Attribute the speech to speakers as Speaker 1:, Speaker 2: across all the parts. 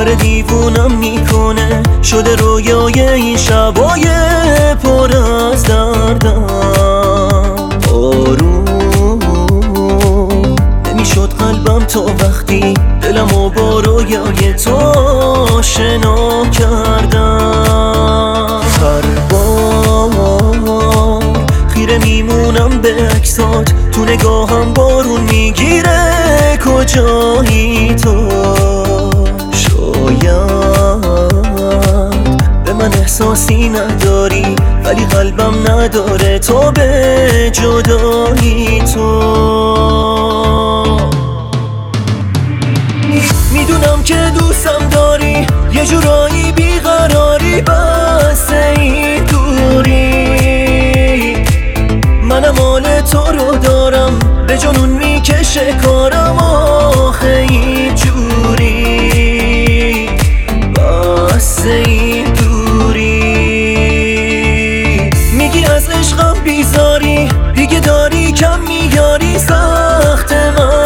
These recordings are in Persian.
Speaker 1: داره دیوونم میکنه، شده رویای این شبای پر از دردم. آروم نمیشد قلبم تا وقتی دلمو با رویای تو آشنا کردم. هر بار خیره میمونم به عکسات، تو نگاهم بارون میگیره کجایی تو. به من احساسی نداری ولی قلبم نداره تو به جدایی تو. میدونم که دوستم داری، یه جورایی بیقراری، بس این دوری. منم مال تو رو دارم، به جنون میکشه کارم آخه این جوری، بس این دوری. میگی از عشقم بیزاری، دیگه داری کم میاری، سخت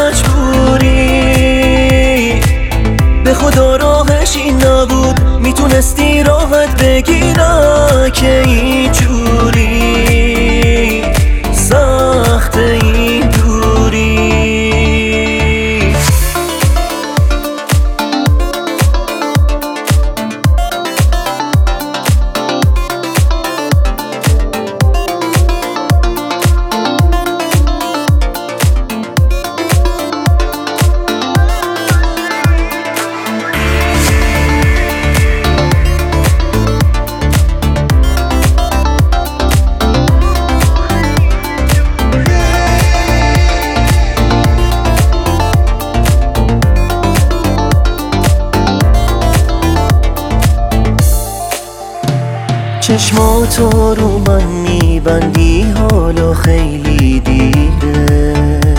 Speaker 1: مجبوری. به خدا راهش این نبود، میتونستی راحت بگی نه که این جوری، سخت این دوری. چشماتو رو من میبندی حالا خیلی دیره،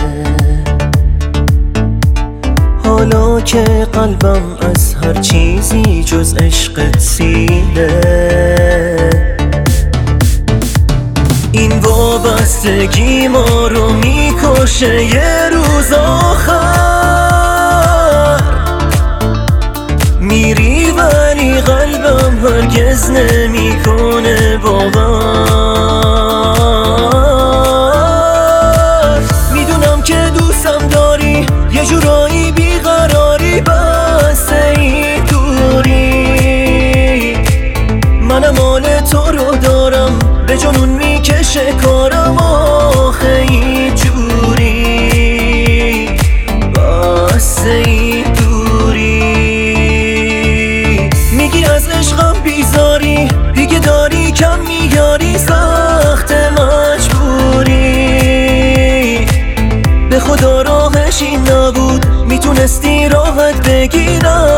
Speaker 1: حالا که قلبم از هر چیزی جز عشقت سیره. این وابستگی ما رو میکشه یه روز آخر، میری ولی قلبم هرگز نمیکنه باور. میدونم که دوستم داری، یه جورایی بیقراری، بس این دوری. منم مال تو رو دارم، به جنون میکشه کارم آخه این جوری، بس این دوری. میگی از عشقم بیزاری، دیگه داری کم میاری، سخت مجبوری. به خدا راهش این نبود، میتونستی راحت بگی نه